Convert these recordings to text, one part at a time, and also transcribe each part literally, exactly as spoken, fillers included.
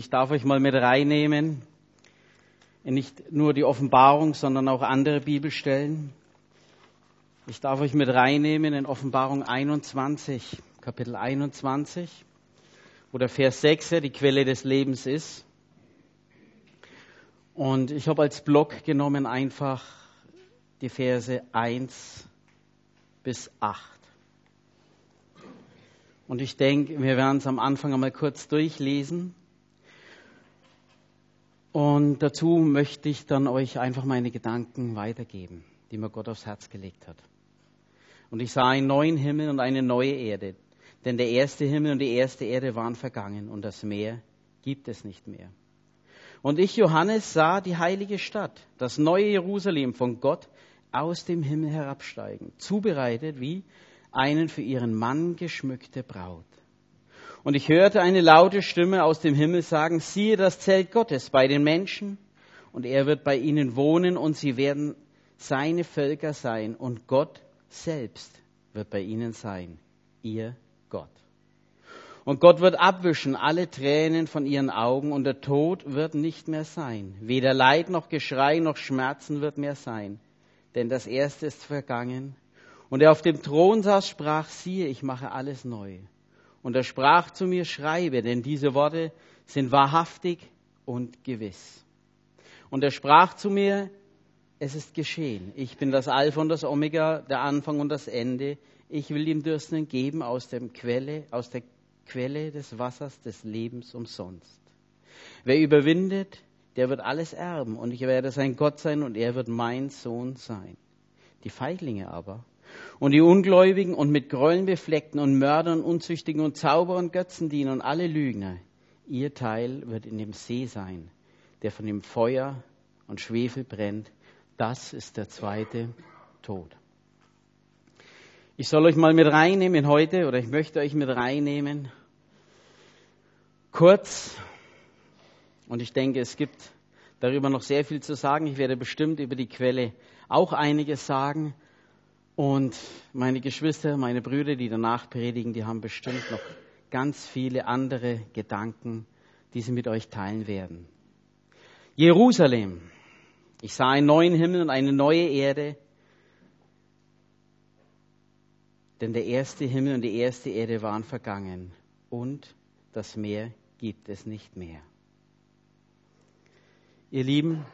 Ich darf euch mal mit reinnehmen in nicht nur die Offenbarung, sondern auch andere Bibelstellen. Ich darf euch mit reinnehmen in Offenbarung einundzwanzig, Kapitel einundzwanzig, wo der Vers sechs die Quelle des Lebens ist. Und ich habe als Block genommen einfach die Verse eins bis acht. Und ich denke, wir werden es am Anfang einmal kurz durchlesen. Und dazu möchte ich dann euch einfach meine Gedanken weitergeben, die mir Gott aufs Herz gelegt hat. Und ich sah einen neuen Himmel und eine neue Erde, denn der erste Himmel und die erste Erde waren vergangen und das Meer gibt es nicht mehr. Und ich, Johannes, sah die heilige Stadt, das neue Jerusalem von Gott aus dem Himmel herabsteigen, zubereitet wie einen für ihren Mann geschmückte Braut. Und ich hörte eine laute Stimme aus dem Himmel sagen, siehe das Zelt Gottes bei den Menschen, und er wird bei ihnen wohnen, und sie werden seine Völker sein, und Gott selbst wird bei ihnen sein, ihr Gott. Und Gott wird abwischen alle Tränen von ihren Augen, und der Tod wird nicht mehr sein. Weder Leid noch Geschrei noch Schmerzen wird mehr sein, denn das Erste ist vergangen. Und er auf dem Thron saß, sprach, siehe, ich mache alles neu. Und er sprach zu mir, schreibe, denn diese Worte sind wahrhaftig und gewiss. Und er sprach zu mir, es ist geschehen. Ich bin das Alpha und das Omega, der Anfang und das Ende. Ich will dem Dürstenden geben aus der Quelle, aus der Quelle des Wassers des Lebens umsonst. Wer überwindet, der wird alles erben. Und ich werde sein Gott sein und er wird mein Sohn sein. Die Feiglinge aber und die Ungläubigen und mit Gräueln befleckten und Mördern, Unzüchtigen und Zauberern, Götzendiener und alle Lügner, ihr Teil wird in dem See sein, der von dem Feuer und Schwefel brennt. Das ist der zweite Tod. Ich soll euch mal mit reinnehmen heute, oder ich möchte euch mit reinnehmen, kurz, und ich denke, es gibt darüber noch sehr viel zu sagen. Ich werde bestimmt über die Quelle auch einiges sagen. Und meine Geschwister, meine Brüder, die danach predigen, die haben bestimmt noch ganz viele andere Gedanken, die sie mit euch teilen werden. Jerusalem. Ich sah einen neuen Himmel und eine neue Erde, denn der erste Himmel und die erste Erde waren vergangen und das Meer gibt es nicht mehr. Ihr Lieben,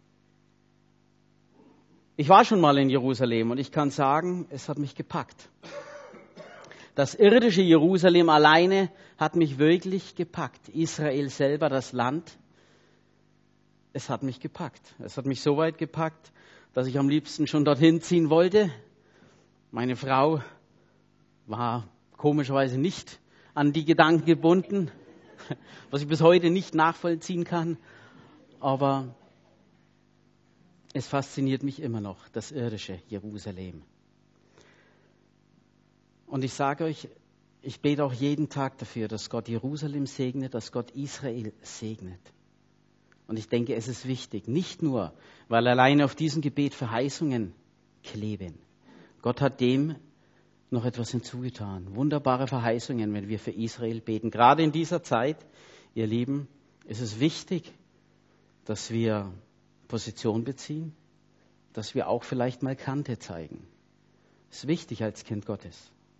ich war schon mal in Jerusalem und ich kann sagen, es hat mich gepackt. Das irdische Jerusalem alleine hat mich wirklich gepackt. Israel selber, das Land, es hat mich gepackt. Es hat mich so weit gepackt, dass ich am liebsten schon dorthin ziehen wollte. Meine Frau war komischerweise nicht an die Gedanken gebunden, was ich bis heute nicht nachvollziehen kann. Aber es fasziniert mich immer noch, das irdische Jerusalem. Und ich sage euch, ich bete auch jeden Tag dafür, dass Gott Jerusalem segnet, dass Gott Israel segnet. Und ich denke, es ist wichtig, nicht nur, weil alleine auf diesem Gebet Verheißungen kleben. Gott hat dem noch etwas hinzugetan. Wunderbare Verheißungen, wenn wir für Israel beten. Gerade in dieser Zeit, ihr Lieben, ist es wichtig, dass wir Position beziehen, dass wir auch vielleicht mal Kante zeigen. Das ist wichtig als Kind Gottes.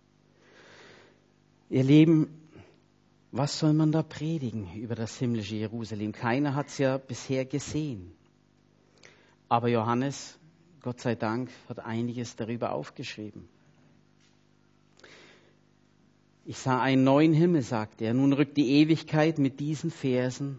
Ihr Lieben, was soll man da predigen über das himmlische Jerusalem? Keiner hat es ja bisher gesehen. Aber Johannes, Gott sei Dank, hat einiges darüber aufgeschrieben. Ich sah einen neuen Himmel, sagte er. Nun rückt die Ewigkeit mit diesen Versen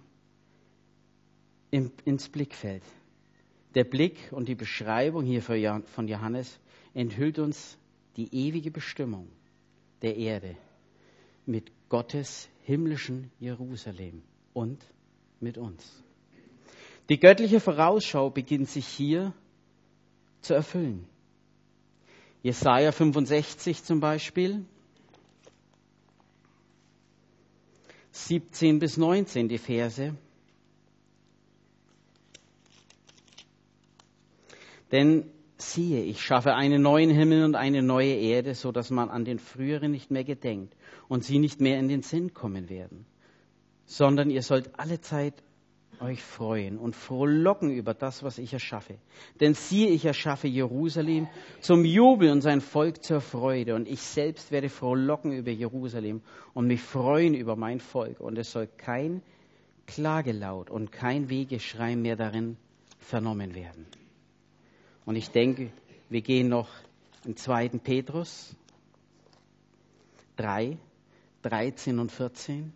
ins Blickfeld. Der Blick und die Beschreibung hier von Johannes enthüllt uns die ewige Bestimmung der Erde mit Gottes himmlischen Jerusalem und mit uns. Die göttliche Vorausschau beginnt sich hier zu erfüllen. Jesaja fünfundsechzig zum Beispiel, siebzehn bis neunzehn die Verse. Denn siehe, ich schaffe einen neuen Himmel und eine neue Erde, so dass man an den früheren nicht mehr gedenkt und sie nicht mehr in den Sinn kommen werden. sondern ihr sollt allezeit euch freuen und frohlocken über das, was ich erschaffe. Denn siehe, ich erschaffe Jerusalem zum Jubel und sein Volk zur Freude. Und ich selbst werde frohlocken über Jerusalem und mich freuen über mein Volk. Und es soll kein Klagelaut und kein Wehgeschrei mehr darin vernommen werden. Und ich denke, wir gehen noch in zweiten Petrus drei, dreizehn und vierzehn.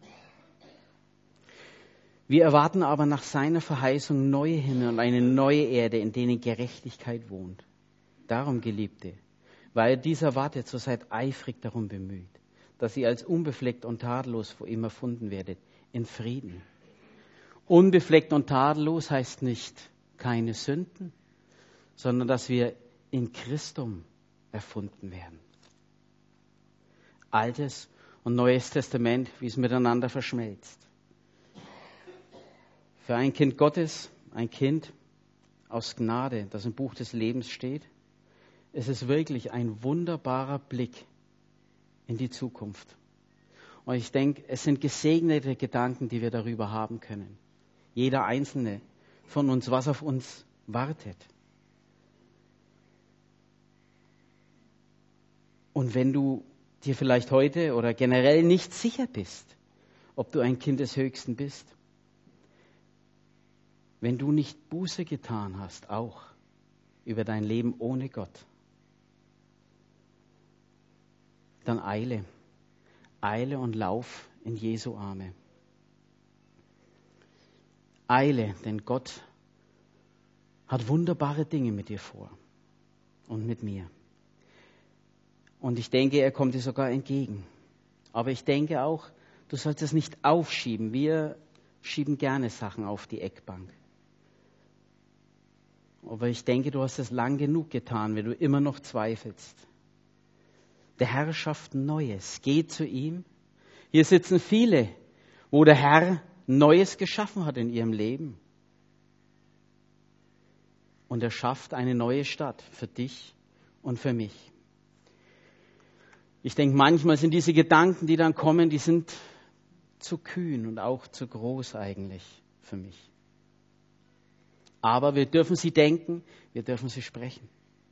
Wir erwarten aber nach seiner Verheißung neue Himmel und eine neue Erde, in denen Gerechtigkeit wohnt. Darum, Geliebte, weil ihr dies erwartet, so seid eifrig darum bemüht, dass ihr als unbefleckt und tadellos vor ihm erfunden werdet, in Frieden. Unbefleckt und tadellos heißt nicht keine Sünden, sondern dass wir in Christum erfunden werden. Altes und Neues Testament, wie es miteinander verschmelzt. Für ein Kind Gottes, ein Kind aus Gnade, das im Buch des Lebens steht, ist es wirklich ein wunderbarer Blick in die Zukunft. Und ich denke, es sind gesegnete Gedanken, die wir darüber haben können. Jeder einzelne von uns, was auf uns wartet. Und wenn du dir vielleicht heute oder generell nicht sicher bist, ob du ein Kind des Höchsten bist, wenn du nicht Buße getan hast, auch über dein Leben ohne Gott, dann eile, eile und lauf in Jesu Arme. Eile, denn Gott hat wunderbare Dinge mit dir vor und mit mir. Und ich denke, er kommt dir sogar entgegen. Aber ich denke auch, du sollst es nicht aufschieben. Wir schieben gerne Sachen auf die Eckbank. Aber ich denke, du hast es lang genug getan, wenn du immer noch zweifelst. Der Herr schafft Neues. Geh zu ihm. Hier sitzen viele, wo der Herr Neues geschaffen hat in ihrem Leben. Und er schafft eine neue Stadt für dich und für mich. Ich denke, manchmal sind diese Gedanken, die dann kommen, die sind zu kühn und auch zu groß eigentlich für mich. Aber wir dürfen sie denken, wir dürfen sie sprechen.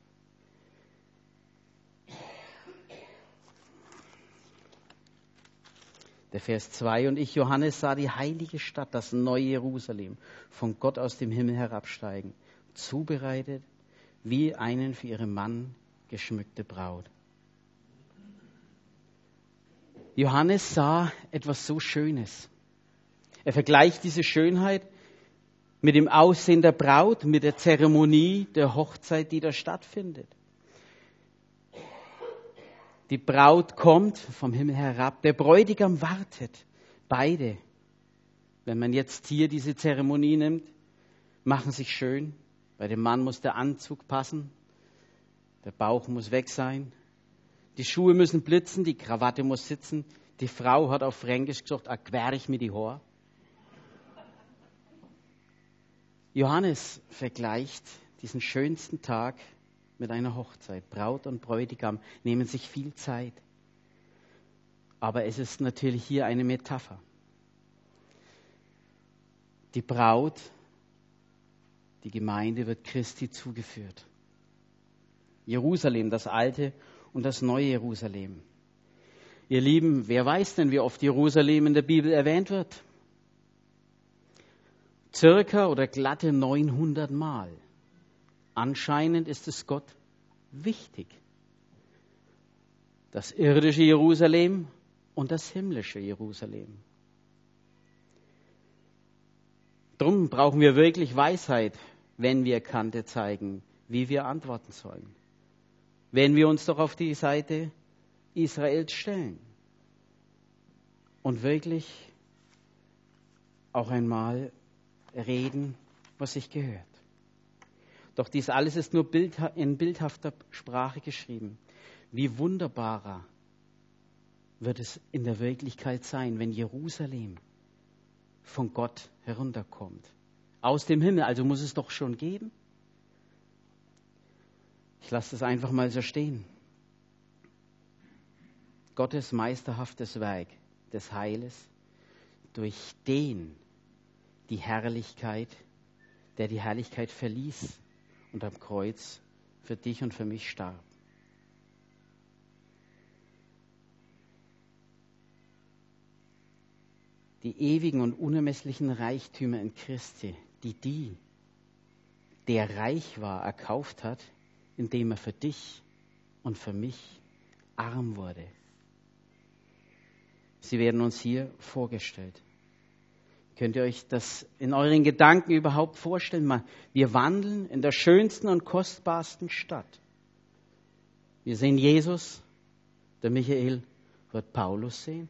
Der Vers zwei, und ich, Johannes, sah die heilige Stadt, das neue Jerusalem, von Gott aus dem Himmel herabsteigen, zubereitet wie einen für ihren Mann geschmückte Braut. Johannes sah etwas so Schönes. Er vergleicht diese Schönheit mit dem Aussehen der Braut, mit der Zeremonie der Hochzeit, die da stattfindet. Die Braut kommt vom Himmel herab, der Bräutigam wartet. Beide, wenn man jetzt hier diese Zeremonie nimmt, machen sich schön. Bei dem Mann muss der Anzug passen, der Bauch muss weg sein, die Schuhe müssen blitzen, die Krawatte muss sitzen. Die Frau hat auf Fränkisch gesagt, a querch mit die Haar. Johannes vergleicht diesen schönsten Tag mit einer Hochzeit. Braut und Bräutigam nehmen sich viel Zeit. Aber es ist natürlich hier eine Metapher. Die Braut, die Gemeinde wird Christi zugeführt. Jerusalem, das alte und das neue Jerusalem. Ihr Lieben, wer weiß denn, wie oft Jerusalem in der Bibel erwähnt wird? Circa oder glatte neunhundert Mal. Anscheinend ist es Gott wichtig. Das irdische Jerusalem und das himmlische Jerusalem. Drum brauchen wir wirklich Weisheit, wenn wir Kante zeigen, wie wir antworten sollen. Wenn wir uns doch auf die Seite Israels stellen und wirklich auch einmal reden, was sich gehört. Doch dies alles ist nur in bildhafter Sprache geschrieben. Wie wunderbarer wird es in der Wirklichkeit sein, wenn Jerusalem von Gott herunterkommt. Aus dem Himmel, also muss es doch schon geben. Ich lasse das einfach mal so stehen. Gottes meisterhaftes Werk des Heiles durch den die Herrlichkeit, der die Herrlichkeit verließ und am Kreuz für dich und für mich starb. Die ewigen und unermesslichen Reichtümer in Christi, die die, der reich war, erkauft hat, indem er für dich und für mich arm wurde. Sie werden uns hier vorgestellt. Könnt ihr euch das in euren Gedanken überhaupt vorstellen? Wir wandeln in der schönsten und kostbarsten Stadt. Wir sehen Jesus, der Michael wird Paulus sehen.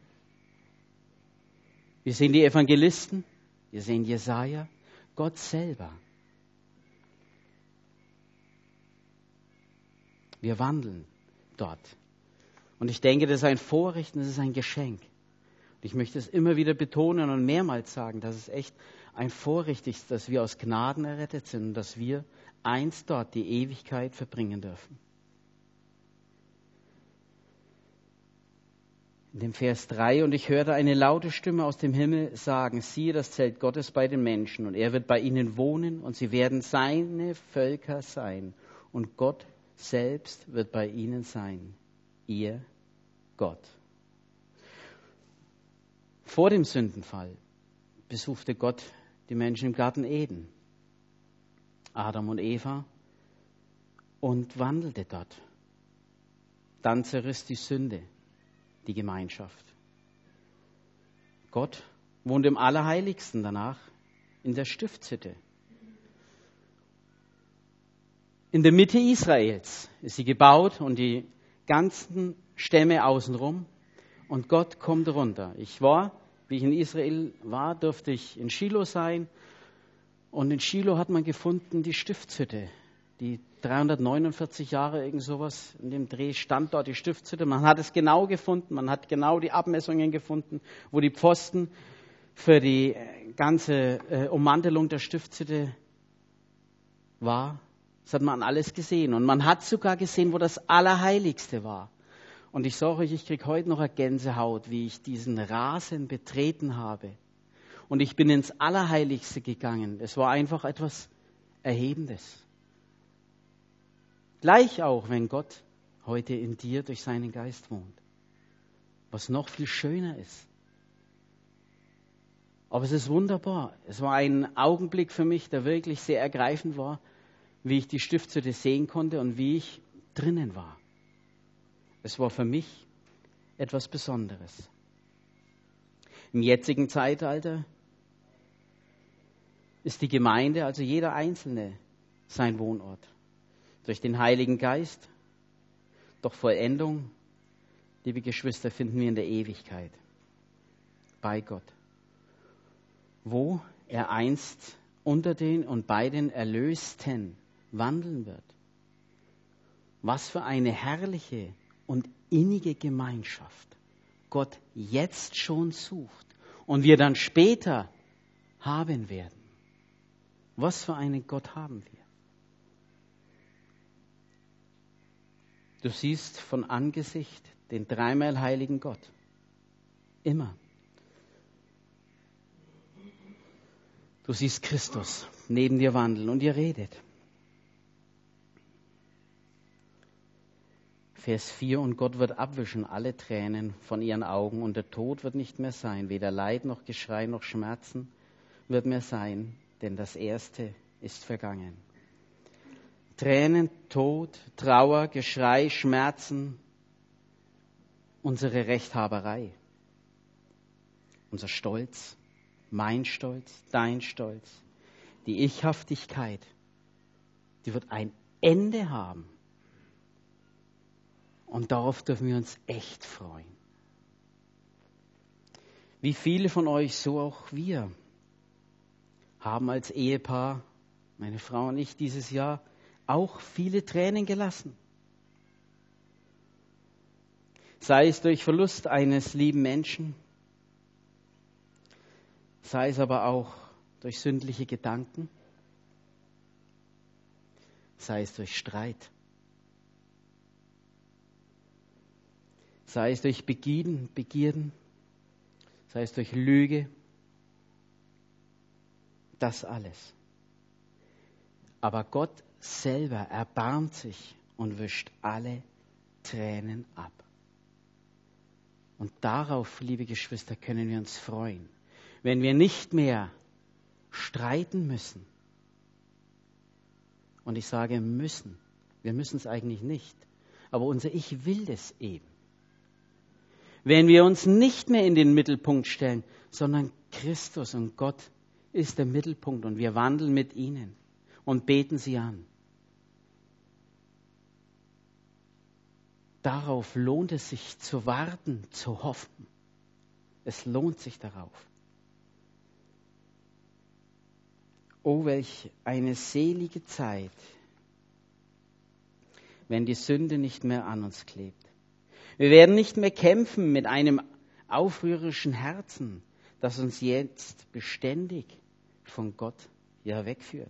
Wir sehen die Evangelisten, wir sehen Jesaja, Gott selber. Wir wandeln dort. Und ich denke, das ist ein Vorrecht und das ist ein Geschenk. Und ich möchte es immer wieder betonen und mehrmals sagen, dass es echt ein Vorrecht ist, dass wir aus Gnaden errettet sind und dass wir einst dort die Ewigkeit verbringen dürfen. In dem Vers drei, und ich hörte eine laute Stimme aus dem Himmel sagen, siehe das Zelt Gottes bei den Menschen und er wird bei ihnen wohnen und sie werden seine Völker sein und Gott selbst wird bei ihnen sein, ihr Gott. Vor dem Sündenfall besuchte Gott die Menschen im Garten Eden, Adam und Eva, und wandelte dort. Dann zerriss die Sünde die Gemeinschaft. Gott wohnt im Allerheiligsten danach in der Stiftshütte. In der Mitte Israels ist sie gebaut und die ganzen Stämme außenrum und Gott kommt runter. Ich war, wie ich in Israel war, durfte ich in Shiloh sein und in Shiloh hat man gefunden die Stiftshütte, die dreihundertneunundvierzig Jahre, irgend sowas, in dem Dreh stand dort die Stiftshütte. Man hat es genau gefunden, man hat genau die Abmessungen gefunden, wo die Pfosten für die ganze äh, Ummantelung der Stiftshütte war. Das hat man alles gesehen. Und man hat sogar gesehen, wo das Allerheiligste war. Und ich sage euch, ich kriege heute noch eine Gänsehaut, wie ich diesen Rasen betreten habe. Und ich bin ins Allerheiligste gegangen. Es war einfach etwas Erhebendes. Gleich auch, wenn Gott heute in dir durch seinen Geist wohnt. Was noch viel schöner ist. Aber es ist wunderbar. Es war ein Augenblick für mich, der wirklich sehr ergreifend war, wie ich die Stiftshütte sehen konnte und wie ich drinnen war. Es war für mich etwas Besonderes. Im jetzigen Zeitalter ist die Gemeinde, also jeder Einzelne, sein Wohnort. Durch den Heiligen Geist. Doch Vollendung, liebe Geschwister, finden wir in der Ewigkeit. Bei Gott. Wo er einst unter den und bei den Erlösten wandeln wird. Was für eine herrliche und innige Gemeinschaft Gott jetzt schon sucht und wir dann später haben werden. Was für einen Gott haben wir? Du siehst von Angesicht den dreimal heiligen Gott. Immer. Du siehst Christus neben dir wandeln und ihr redet. Vers vier, und Gott wird abwischen alle Tränen von ihren Augen und der Tod wird nicht mehr sein. Weder Leid noch Geschrei noch Schmerzen wird mehr sein, denn das Erste ist vergangen. Tränen, Tod, Trauer, Geschrei, Schmerzen, unsere Rechthaberei, unser Stolz, mein Stolz, dein Stolz, die Ichhaftigkeit, die wird ein Ende haben. Und darauf dürfen wir uns echt freuen. Wie viele von euch, so auch wir, haben als Ehepaar, meine Frau und ich, dieses Jahr auch viele Tränen gelassen. Sei es durch Verlust eines lieben Menschen, sei es aber auch durch sündliche Gedanken, sei es durch Streit, sei es durch Begierden, Begierden, sei es durch Lüge, Das alles. Aber Gott selber erbarmt sich und wischt alle Tränen ab. Und darauf, liebe Geschwister, können wir uns freuen, wenn wir nicht mehr streiten müssen. Und ich sage müssen. Wir müssen es eigentlich nicht. Aber unser Ich will das eben. Wenn wir uns nicht mehr in den Mittelpunkt stellen, sondern Christus und Gott ist der Mittelpunkt und wir wandeln mit ihnen und beten sie an. Darauf lohnt es sich zu warten, zu hoffen. Es lohnt sich darauf. Oh, welch eine selige Zeit, wenn die Sünde nicht mehr an uns klebt. Wir werden nicht mehr kämpfen mit einem aufrührerischen Herzen, das uns jetzt beständig von Gott ja wegführt.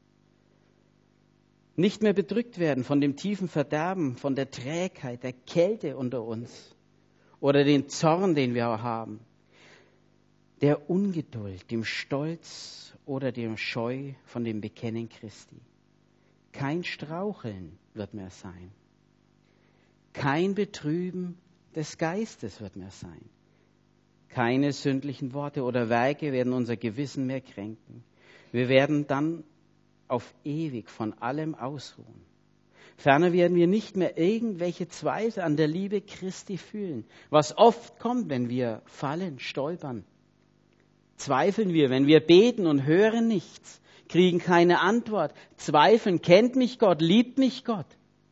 Nicht mehr bedrückt werden von dem tiefen Verderben, von der Trägheit, der Kälte unter uns oder den Zorn, den wir haben, der Ungeduld, dem Stolz oder dem Scheu von dem Bekennen Christi. Kein Straucheln wird mehr sein. Kein Betrüben des Geistes wird mehr sein. Keine sündlichen Worte oder Werke werden unser Gewissen mehr kränken. Wir werden dann auf ewig von allem ausruhen. Ferner werden wir nicht mehr irgendwelche Zweifel an der Liebe Christi fühlen, was oft kommt, wenn wir fallen, stolpern. Zweifeln wir, wenn wir beten und hören nichts, kriegen keine Antwort, zweifeln, kennt mich Gott, liebt mich Gott.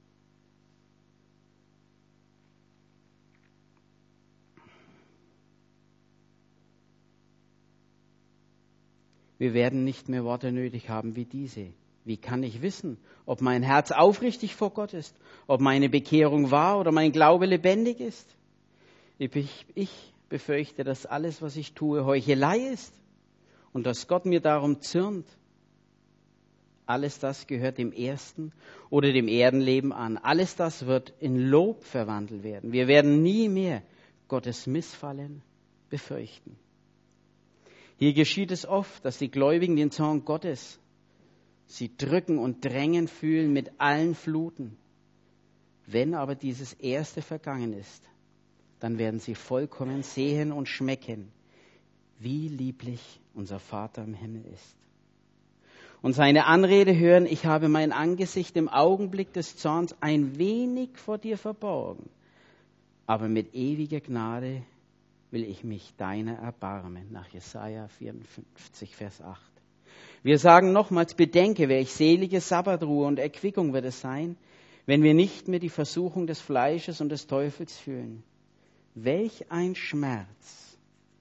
Wir werden nicht mehr Worte nötig haben wie diese. Wie kann ich wissen, ob mein Herz aufrichtig vor Gott ist, ob meine Bekehrung wahr oder mein Glaube lebendig ist? Ich, ich befürchte, dass alles, was ich tue, Heuchelei ist und dass Gott mir darum zürnt. Alles das gehört dem ersten oder dem Erdenleben an. Alles das wird in Lob verwandelt werden. Wir werden nie mehr Gottes Missfallen befürchten. Hier geschieht es oft, dass die Gläubigen den Zorn Gottes, sie drücken und drängen fühlen mit allen Fluten. Wenn aber dieses Erste vergangen ist, dann werden sie vollkommen sehen und schmecken, wie lieblich unser Vater im Himmel ist. Und seine Anrede hören, ich habe mein Angesicht im Augenblick des Zorns ein wenig vor dir verborgen, aber mit ewiger Gnade will ich mich deiner erbarmen, nach Jesaja vierundfünfzig, Vers acht. Wir sagen nochmals, bedenke, welch selige Sabbatruhe und Erquickung wird es sein, wenn wir nicht mehr die Versuchung des Fleisches und des Teufels fühlen. Welch ein Schmerz!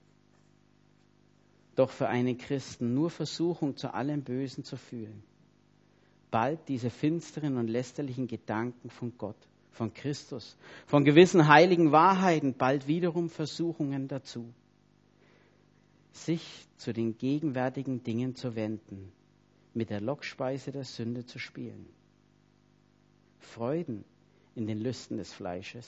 Doch für einen Christen nur Versuchung zu allem Bösen zu fühlen. Bald diese finsteren und lästerlichen Gedanken von Gott, von Christus, von gewissen heiligen Wahrheiten, bald wiederum Versuchungen dazu. Sich zu den gegenwärtigen Dingen zu wenden, mit der Lockspeise der Sünde zu spielen. Freuden in den Lüsten des Fleisches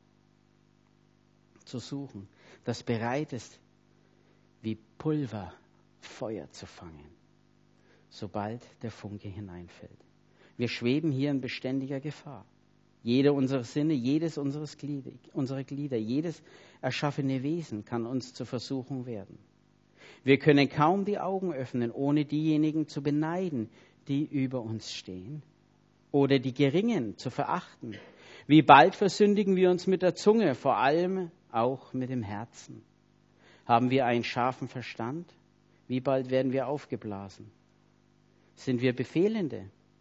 zu suchen, das bereit ist, wie Pulver Feuer zu fangen, sobald der Funke hineinfällt. Wir schweben hier in beständiger Gefahr. Jeder unserer Sinne, jedes unseres Glieder, unserer Glieder, jedes erschaffene Wesen kann uns zur Versuchung werden. Wir können kaum die Augen öffnen, ohne diejenigen zu beneiden, die über uns stehen, oder die Geringen zu verachten. Wie bald versündigen wir uns mit der Zunge, vor allem auch mit dem Herzen. Haben wir einen scharfen Verstand? Wie bald werden wir aufgeblasen? Sind wir Befehlende?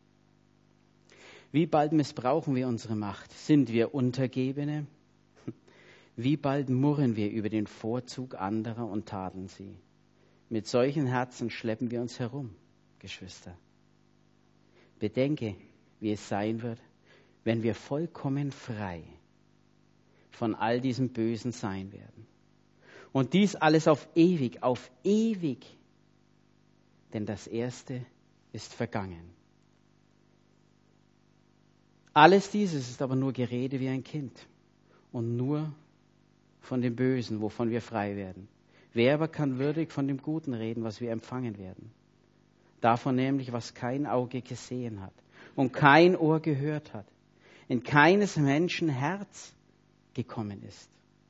Wie bald missbrauchen wir unsere Macht? Sind wir Untergebene? Wie bald murren wir über den Vorzug anderer und tadeln sie? Mit solchen Herzen schleppen wir uns herum, Geschwister. Bedenke, wie es sein wird, wenn wir vollkommen frei von all diesem Bösen sein werden. Und dies alles auf ewig, auf ewig. Denn das Erste ist vergangen. Alles dieses ist aber nur Gerede wie ein Kind und nur von dem Bösen, wovon wir frei werden. Wer aber kann würdig von dem Guten reden, was wir empfangen werden? Davon nämlich, was kein Auge gesehen hat und kein Ohr gehört hat, in keines Menschen Herz gekommen ist.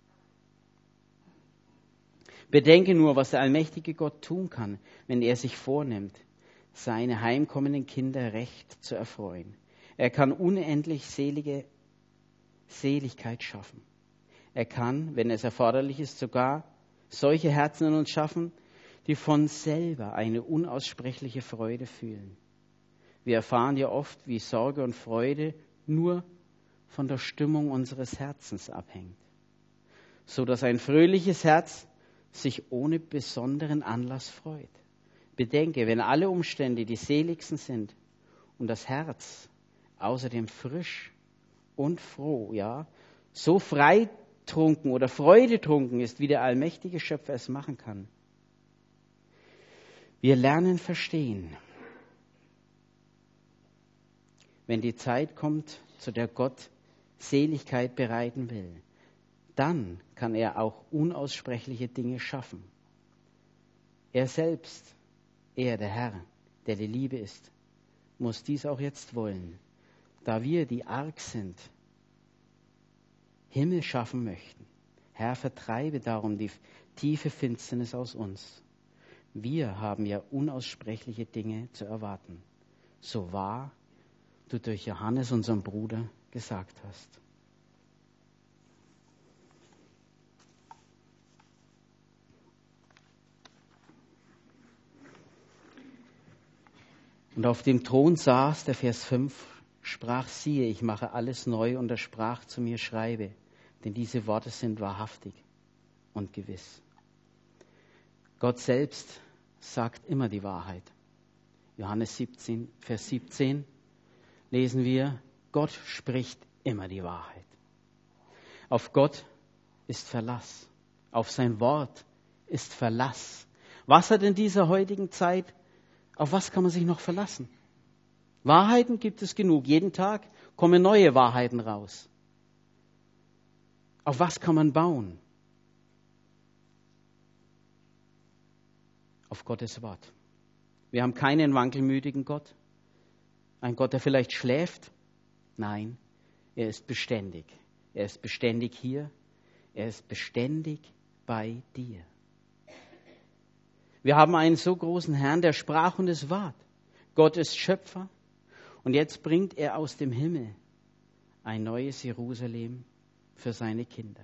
Bedenke nur, was der allmächtige Gott tun kann, wenn er sich vornimmt, seine heimkommenden Kinder recht zu erfreuen. Er kann unendlich selige Seligkeit schaffen. Er kann, wenn es erforderlich ist, sogar solche Herzen in uns schaffen, die von selber eine unaussprechliche Freude fühlen. Wir erfahren ja oft, wie Sorge und Freude nur von der Stimmung unseres Herzens abhängt, so dass ein fröhliches Herz sich ohne besonderen Anlass freut. Bedenke, wenn alle Umstände die seligsten sind und das Herz außerdem frisch und froh, ja, so freitrunken oder freudetrunken ist, wie der allmächtige Schöpfer es machen kann. Wir lernen verstehen, wenn die Zeit kommt, zu der Gott Seligkeit bereiten will, dann kann er auch unaussprechliche Dinge schaffen. Er selbst, er, der Herr, der die Liebe ist, muss dies auch jetzt wollen, da wir, die arg sind, Himmel schaffen möchten. Herr, vertreibe darum die tiefe Finsternis aus uns. Wir haben ja unaussprechliche Dinge zu erwarten, so wahr du durch Johannes, unseren Bruder, gesagt hast. Und auf dem Thron saß, der Vers fünf, sprach, siehe, ich mache alles neu, und er sprach zu mir, schreibe, denn diese Worte sind wahrhaftig und gewiss. Gott selbst sagt immer die Wahrheit. Johannes siebzehn, Vers siebzehn lesen wir, Gott spricht immer die Wahrheit. Auf Gott ist Verlass. Auf sein Wort ist Verlass. Was hat in dieser heutigen Zeit, auf was kann man sich noch verlassen? Wahrheiten gibt es genug. Jeden Tag kommen neue Wahrheiten raus. Auf was kann man bauen? Auf Gottes Wort. Wir haben keinen wankelmütigen Gott. Ein Gott, der vielleicht schläft. Nein, er ist beständig. Er ist beständig hier. Er ist beständig bei dir. Wir haben einen so großen Herrn, der sprach und es ward. Gott ist Schöpfer. Und jetzt bringt er aus dem Himmel ein neues Jerusalem für seine Kinder.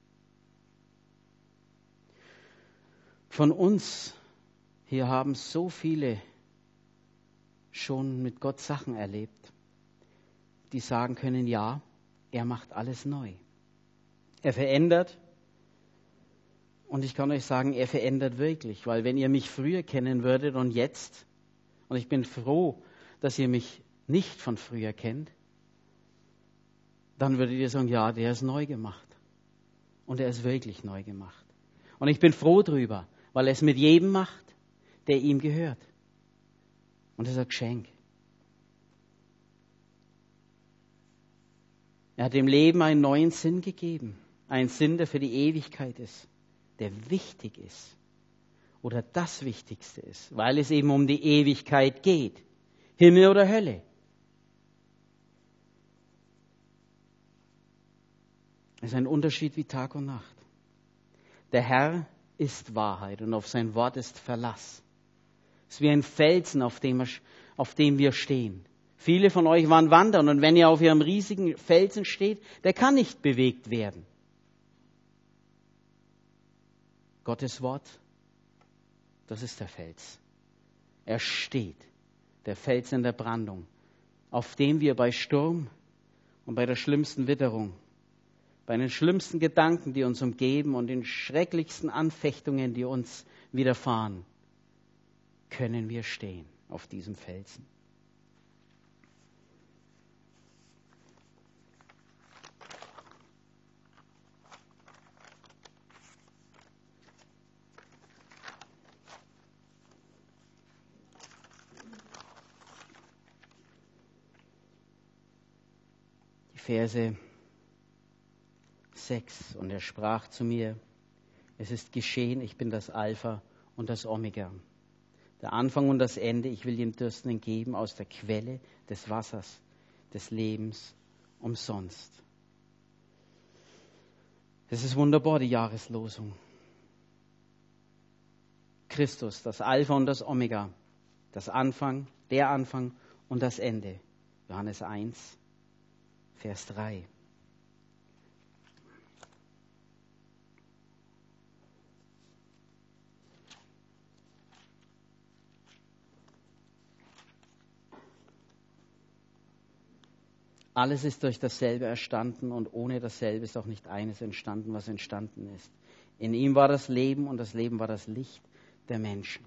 Von uns hier haben so viele schon mit Gott Sachen erlebt, die sagen können, ja, er macht alles neu. Er verändert. Und ich kann euch sagen, er verändert wirklich, weil wenn ihr mich früher kennen würdet und jetzt, und ich bin froh, dass ihr mich nicht von früher kennt, dann würdet ihr sagen, ja, der ist neu gemacht. Und er ist wirklich neu gemacht. Und ich bin froh drüber, weil er es mit jedem macht, der ihm gehört. Und das ist ein Geschenk. Er hat dem Leben einen neuen Sinn gegeben. Einen Sinn, der für die Ewigkeit ist. Der wichtig ist. Oder das Wichtigste ist. Weil es eben um die Ewigkeit geht. Himmel oder Hölle. Es ist ein Unterschied wie Tag und Nacht. Der Herr ist Wahrheit und auf sein Wort ist Verlass. Es ist wie ein Felsen, auf dem, auf dem wir stehen. Viele von euch waren wandern und wenn ihr auf ihrem riesigen Felsen steht, der kann nicht bewegt werden. Gottes Wort, das ist der Fels. Er steht, der Fels in der Brandung, auf dem wir bei Sturm und bei der schlimmsten Witterung, bei den schlimmsten Gedanken, die uns umgeben und den schrecklichsten Anfechtungen, die uns widerfahren, können wir stehen auf diesem Felsen. Die Verse sechs. Und er sprach zu mir, es ist geschehen, ich bin das Alpha und das Omega, Der Anfang und das Ende. Ich will dem Dürstenden geben aus der Quelle des Wassers, des Lebens umsonst. Das ist wunderbar, die Jahreslosung. Christus, das Alpha und das Omega, das Anfang, der Anfang und das Ende. Johannes eins, Vers drei. Alles ist durch dasselbe erstanden und ohne dasselbe ist auch nicht eines entstanden, was entstanden ist. In ihm war das Leben und das Leben war das Licht der Menschen.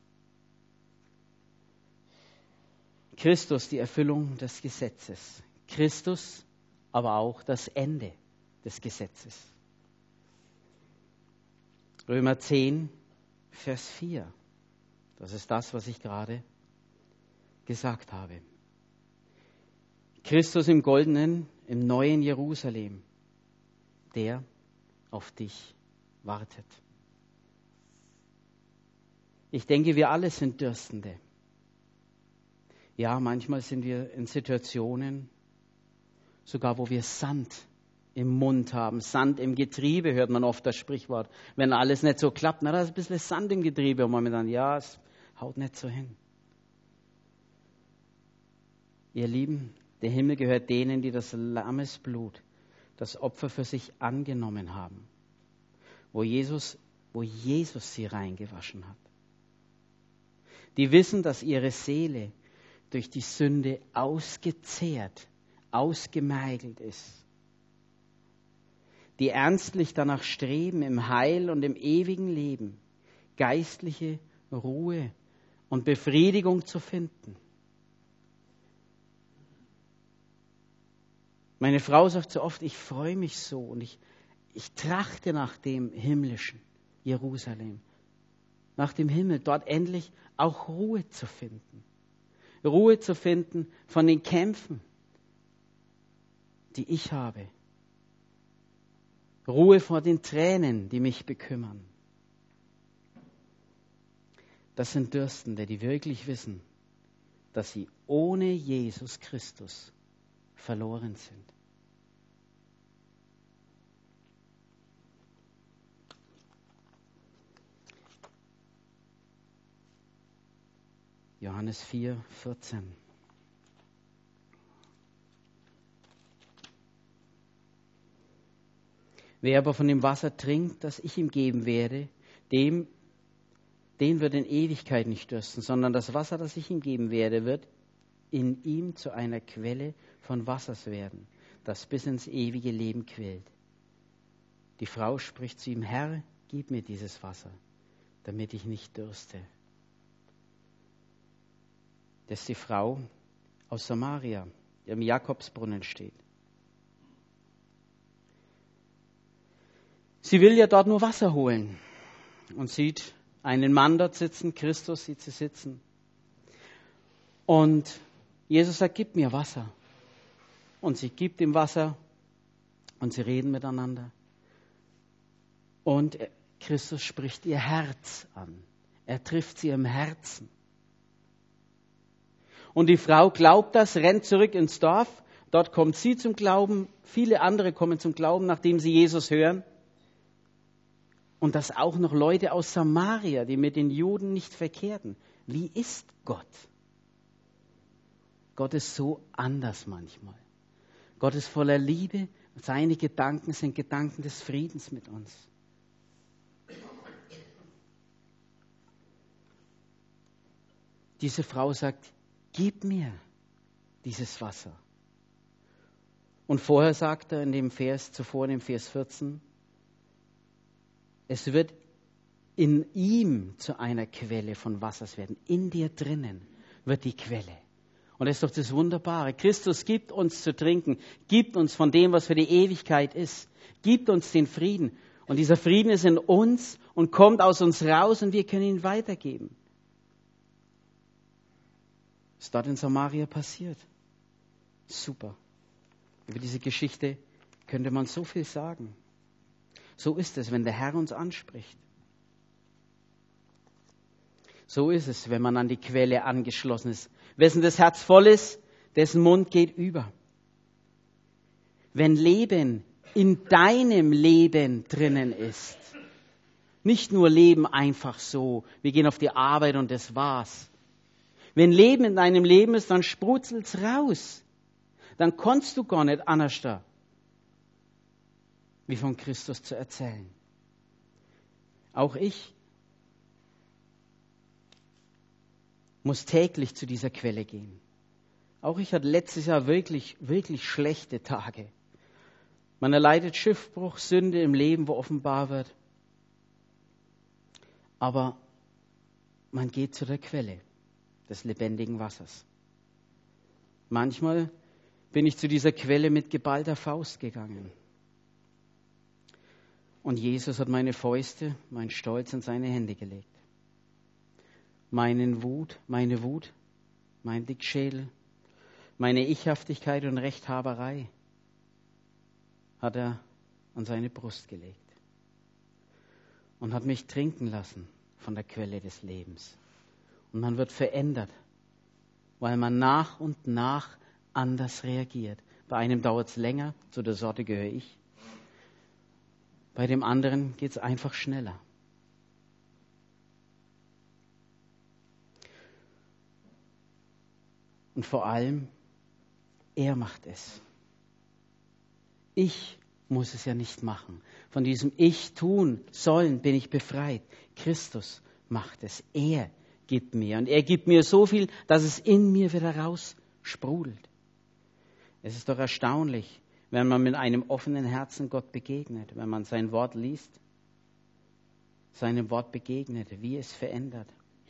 Christus, die Erfüllung des Gesetzes. Christus, aber auch das Ende des Gesetzes. Römer zehn, Vers vier. Das ist das, was ich gerade gesagt habe. Christus im goldenen, im neuen Jerusalem, der auf dich wartet. Ich denke, wir alle sind Dürstende. Ja, manchmal sind wir in Situationen, sogar wo wir Sand im Mund haben, Sand im Getriebe, hört man oft das Sprichwort. Wenn alles nicht so klappt, na, da ist ein bisschen Sand im Getriebe und man dann, ja, es haut nicht so hin. Ihr Lieben, der Himmel gehört denen, die das Lammesblut, das Opfer für sich angenommen haben, wo Jesus, wo Jesus sie reingewaschen hat. Die wissen, dass ihre Seele durch die Sünde ausgezehrt, ausgemergelt ist. Die ernstlich danach streben, im Heil und im ewigen Leben geistliche Ruhe und Befriedigung zu finden. Meine Frau sagt so oft, ich freue mich so und ich, ich trachte nach dem himmlischen Jerusalem, nach dem Himmel, dort endlich auch Ruhe zu finden. Ruhe zu finden von den Kämpfen, die ich habe. Ruhe vor den Tränen, die mich bekümmern. Das sind Dürstende, die wirklich wissen, dass sie ohne Jesus Christus verloren sind. Johannes vier, vierzehn. Wer aber von dem Wasser trinkt, das ich ihm geben werde, dem, den wird in Ewigkeit nicht dürsten, sondern das Wasser, das ich ihm geben werde, wird in ihm zu einer Quelle von Wassers werden, das bis ins ewige Leben quillt. Die Frau spricht zu ihm, Herr, gib mir dieses Wasser, damit ich nicht dürste. Das ist die Frau aus Samaria, die am Jakobsbrunnen steht. Sie will ja dort nur Wasser holen und sieht einen Mann dort sitzen, Christus sieht sie sitzen. Und Jesus sagt, gib mir Wasser. Und sie gibt ihm Wasser und sie reden miteinander. Und Christus spricht ihr Herz an. Er trifft sie im Herzen. Und die Frau glaubt das, rennt zurück ins Dorf. Dort kommt sie zum Glauben. Viele andere kommen zum Glauben, nachdem sie Jesus hören. Und das auch noch Leute aus Samaria, die mit den Juden nicht verkehrten. Wie ist Gott? Gott ist so anders manchmal. Gott ist voller Liebe. Seine Gedanken sind Gedanken des Friedens mit uns. Diese Frau sagt, gib mir dieses Wasser. Und vorher sagt er in dem Vers, zuvor in dem Vers vierzehn, es wird in ihm zu einer Quelle von Wassers werden. In dir drinnen wird die Quelle. Und das ist doch das Wunderbare. Christus gibt uns zu trinken, gibt uns von dem, was für die Ewigkeit ist, gibt uns den Frieden. Und dieser Frieden ist in uns und kommt aus uns raus und wir können ihn weitergeben. Was dort in Samaria passiert. Super. Über diese Geschichte könnte man so viel sagen. So ist es, wenn der Herr uns anspricht. So ist es, wenn man an die Quelle angeschlossen ist. Wessen das Herz voll ist, dessen Mund geht über. Wenn Leben in deinem Leben drinnen ist, nicht nur Leben einfach so, wir gehen auf die Arbeit und das war's. Wenn Leben in deinem Leben ist, dann sprudzelt's raus. Dann kannst du gar nicht anders da, wie von Christus zu erzählen. Auch ich muss täglich zu dieser Quelle gehen. Auch ich hatte letztes Jahr wirklich, wirklich schlechte Tage. Man erleidet Schiffbruch, Sünde im Leben, wo offenbar wird. Aber man geht zu der Quelle des lebendigen Wassers. Manchmal bin ich zu dieser Quelle mit geballter Faust gegangen. Und Jesus hat meine Fäuste, mein Stolz in seine Hände gelegt. Meinen Wut, meine Wut, mein Dickschädel, meine Ichhaftigkeit und Rechthaberei hat er an seine Brust gelegt und hat mich trinken lassen von der Quelle des Lebens. Und man wird verändert, weil man nach und nach anders reagiert. Bei einem dauert es länger, zu der Sorte gehöre ich. Bei dem anderen geht es einfach schneller. Und vor allem, er macht es. Ich muss es ja nicht machen. Von diesem Ich tun sollen bin ich befreit. Christus macht es. Er gibt mir. Und er gibt mir so viel, dass es in mir wieder raus sprudelt. Es ist doch erstaunlich, wenn man mit einem offenen Herzen Gott begegnet, wenn man sein Wort liest, seinem Wort begegnet, wie es verändert.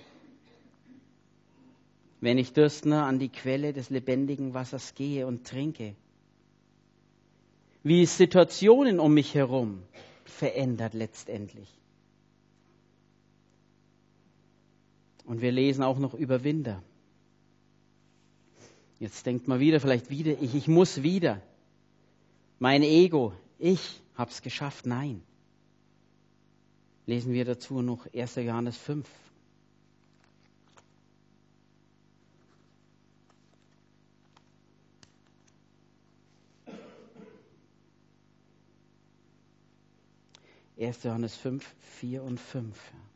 Wenn ich Dürstner an die Quelle des lebendigen Wassers gehe und trinke, wie es Situationen um mich herum verändert letztendlich. Und wir lesen auch noch Überwinder. Jetzt denkt man wieder, vielleicht wieder ich, ich muss wieder. Mein Ego, ich hab's geschafft. Nein. Lesen wir dazu noch erster Johannes fünf. erster Johannes fünf, vier und fünf.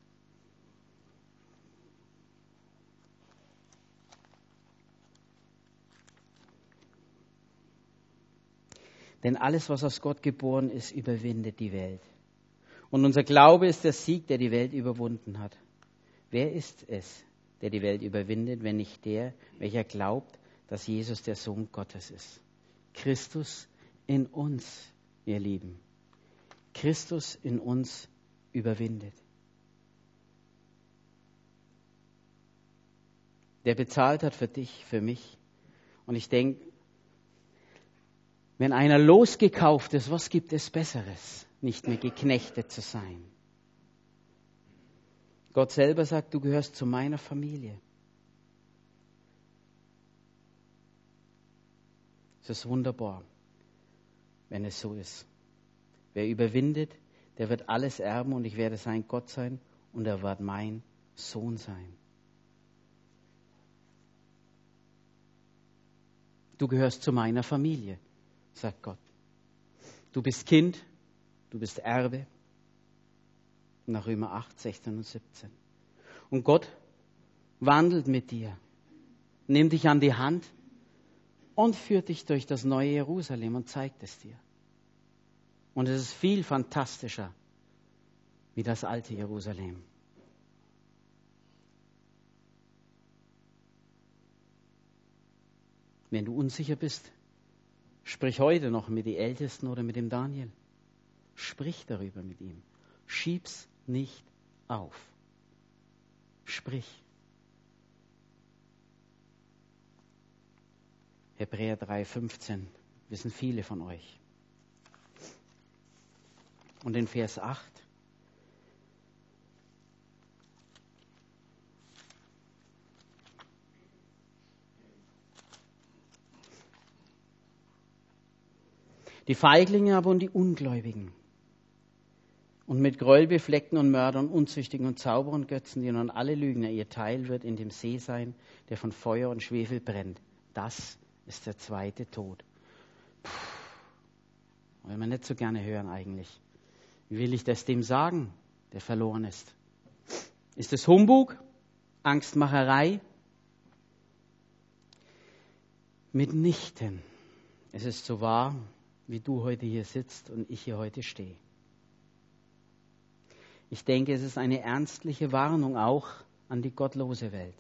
Denn alles, was aus Gott geboren ist, überwindet die Welt. Und unser Glaube ist der Sieg, der die Welt überwunden hat. Wer ist es, der die Welt überwindet, wenn nicht der, welcher glaubt, dass Jesus der Sohn Gottes ist? Christus in uns, ihr Lieben. Christus in uns überwindet. Der bezahlt hat für dich, für mich. Und ich denke, wenn einer losgekauft ist, was gibt es Besseres, nicht mehr geknechtet zu sein? Gott selber sagt, du gehörst zu meiner Familie. Es ist wunderbar, wenn es so ist. Wer überwindet, der wird alles erben und ich werde sein Gott sein und er wird mein Sohn sein. Du gehörst zu meiner Familie, sagt Gott. Du bist Kind, du bist Erbe. Nach Römer acht, sechzehn und siebzehn. Und Gott wandelt mit dir, nimmt dich an die Hand und führt dich durch das neue Jerusalem und zeigt es dir. Und es ist viel fantastischer wie das alte Jerusalem. Wenn du unsicher bist, sprich heute noch mit den Ältesten oder mit dem Daniel. Sprich darüber mit ihm. Schieb's nicht auf. Sprich. Hebräer drei, fünfzehn, wissen viele von euch. Und in Vers acht. Die Feiglinge aber und die Ungläubigen Und mit Gräuelbefleckten und Mördern, Unzüchtigen und Zauberern, Götzendienern und alle Lügner, ihr Teil wird in dem See sein, der von Feuer und Schwefel brennt. Das ist der zweite Tod. Puh, will man nicht so gerne hören eigentlich. Wie will ich das dem sagen, der verloren ist? Ist es Humbug? Angstmacherei? Mitnichten. Es ist so wahr, wie du heute hier sitzt und ich hier heute stehe. Ich denke, es ist eine ernstliche Warnung auch an die gottlose Welt.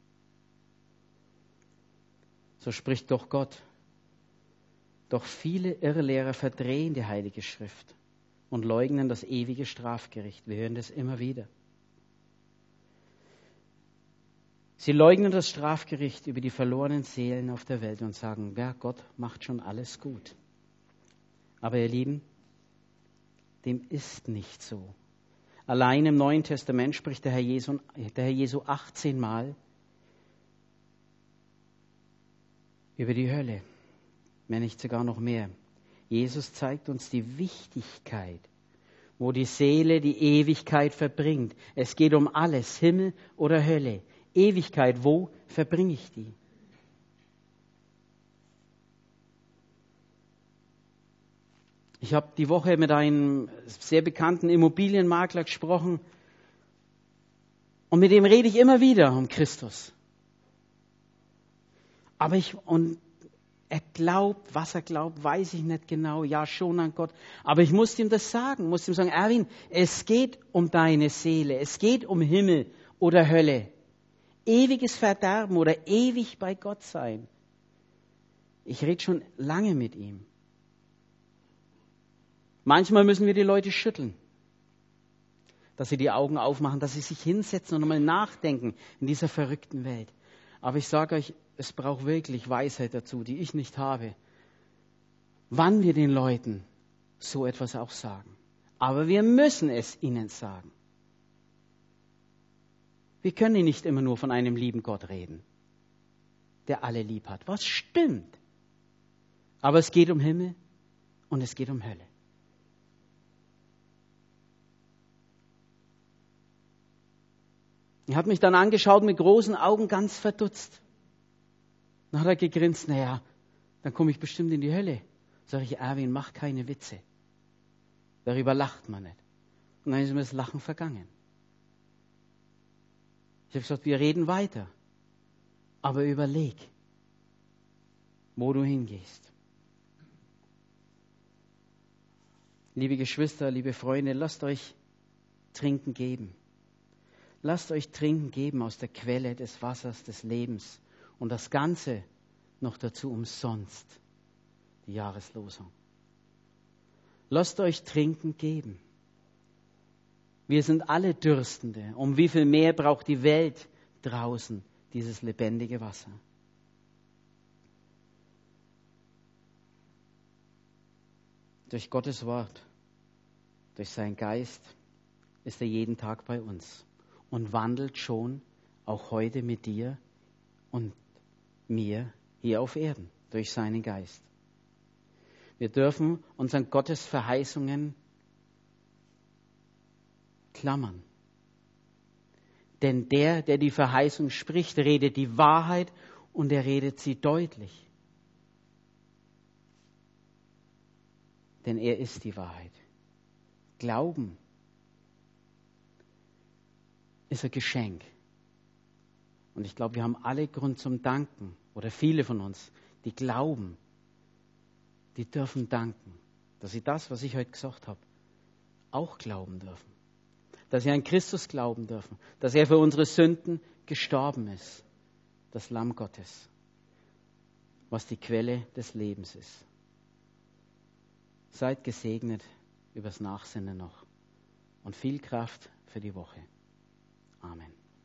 So spricht doch Gott. Doch viele Irrlehrer verdrehen die Heilige Schrift und leugnen das ewige Strafgericht. Wir hören das immer wieder. Sie leugnen das Strafgericht über die verlorenen Seelen auf der Welt und sagen, ja, Gott macht schon alles gut. Aber ihr Lieben, dem ist nicht so. Allein im Neuen Testament spricht der Herr Jesu, der Herr Jesu achtzehn Mal über die Hölle, wenn nicht sogar noch mehr. Jesus zeigt uns die Wichtigkeit, wo die Seele die Ewigkeit verbringt. Es geht um alles, Himmel oder Hölle. Ewigkeit, wo verbringe ich die? Ich habe die Woche mit einem sehr bekannten Immobilienmakler gesprochen und mit dem rede ich immer wieder um Christus. Aber ich, und er glaubt, was er glaubt, weiß ich nicht genau, ja schon an Gott. Aber ich musste ihm das sagen, musste ihm sagen, Erwin, es geht um deine Seele, es geht um Himmel oder Hölle. Ewiges Verderben oder ewig bei Gott sein. Ich rede schon lange mit ihm. Manchmal müssen wir die Leute schütteln, dass sie die Augen aufmachen, dass sie sich hinsetzen und nochmal nachdenken in dieser verrückten Welt. Aber ich sage euch, es braucht wirklich Weisheit dazu, die ich nicht habe, wann wir den Leuten so etwas auch sagen. Aber wir müssen es ihnen sagen. Wir können nicht immer nur von einem lieben Gott reden, der alle lieb hat. Was stimmt? Aber es geht um Himmel und es geht um Hölle. Er hat mich dann angeschaut mit großen Augen, ganz verdutzt. Dann hat er gegrinst, naja, dann komme ich bestimmt in die Hölle. Sag ich, Erwin, mach keine Witze. Darüber lacht man nicht. Und dann ist mir das Lachen vergangen. Ich habe gesagt, wir reden weiter. Aber überleg, wo du hingehst. Liebe Geschwister, liebe Freunde, lasst euch trinken geben. Lasst euch trinken geben aus der Quelle des Wassers des Lebens. Und das Ganze noch dazu umsonst, die Jahreslosung. Lasst euch trinken geben. Wir sind alle Dürstende. Um wie viel mehr braucht die Welt draußen dieses lebendige Wasser? Durch Gottes Wort, durch seinen Geist ist er jeden Tag bei uns und wandelt schon auch heute mit dir und mir hier auf Erden durch seinen Geist. Wir dürfen uns an Gottes Verheißungen klammern. Denn der, der die Verheißung spricht, redet die Wahrheit und er redet sie deutlich. Denn er ist die Wahrheit. Glauben ist ein Geschenk. Und ich glaube, wir haben alle Grund zum Danken. Oder viele von uns, die glauben, die dürfen danken, dass sie das, was ich heute gesagt habe, auch glauben dürfen. Dass sie an Christus glauben dürfen, dass er für unsere Sünden gestorben ist, das Lamm Gottes, was die Quelle des Lebens ist. Seid gesegnet übers Nachsinnen noch und viel Kraft für die Woche. Amen.